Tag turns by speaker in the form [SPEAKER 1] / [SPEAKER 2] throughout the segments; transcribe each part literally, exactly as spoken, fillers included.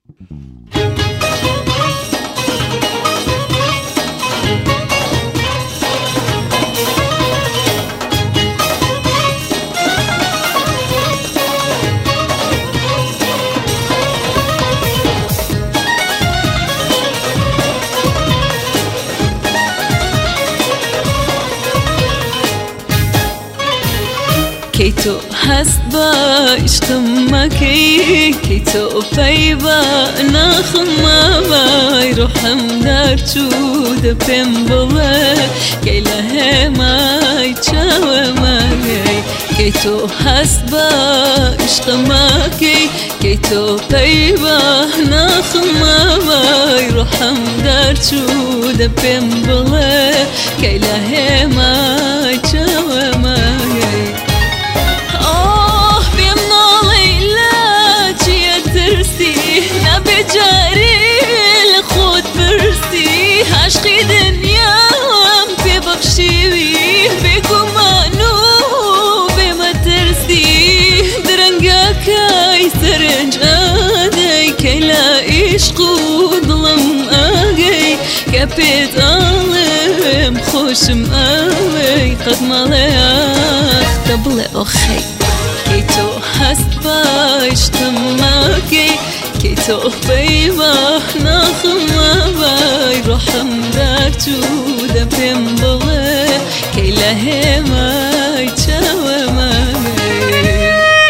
[SPEAKER 1] كي تو حسبا اشتمكي كي تو بيبا نخما باي روحم در چود پمبوه كي لها ماي چاوه ماي كي تو حسبا اشتمكي كي تو بيبا نخما باي روحم در چود پمبوه كي لها ماي چاوه ماي جاري الخود برسي عشقي دنيام في بخشيوي بكم مانو بما ترسي درنقاك اي سرنج آدي كي لا عشقو ظلم آقي كبيت آلم خوشم آوي قد مالياخ قبل أخي كي تو حسبا اشتماكي كي تو بيبا نخما باي روحم در چود پمبوه كي لها ماي چاوه ماي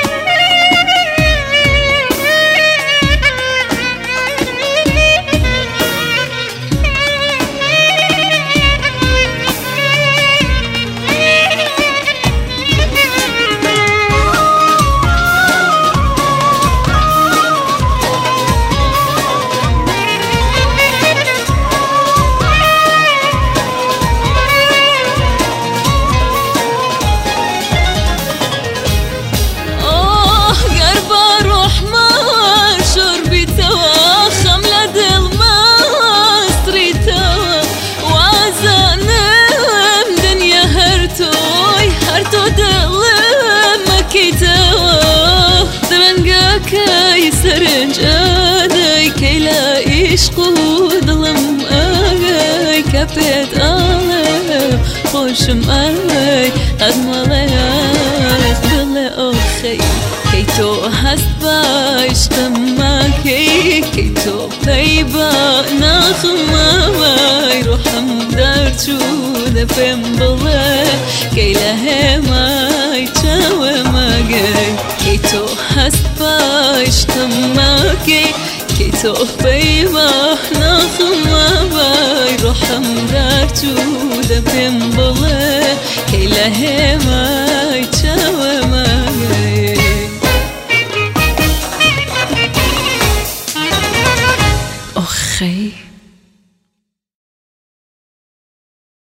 [SPEAKER 1] كي سرنج آدي كي لا عشقو ظلم آقاي كبيت آلي خوشم آلي قد مالياخ بلا أخي كي تو حسبا اشتماكي كي تو بيبا نخما باي روحم در چود پمبوه كي لها ماي چاوه ماقاي كي تو حسبا اشتماكي كي تو بيبا نخما باي روحم در چود پمبوه كي لها ماي چاوه ماقاي أخي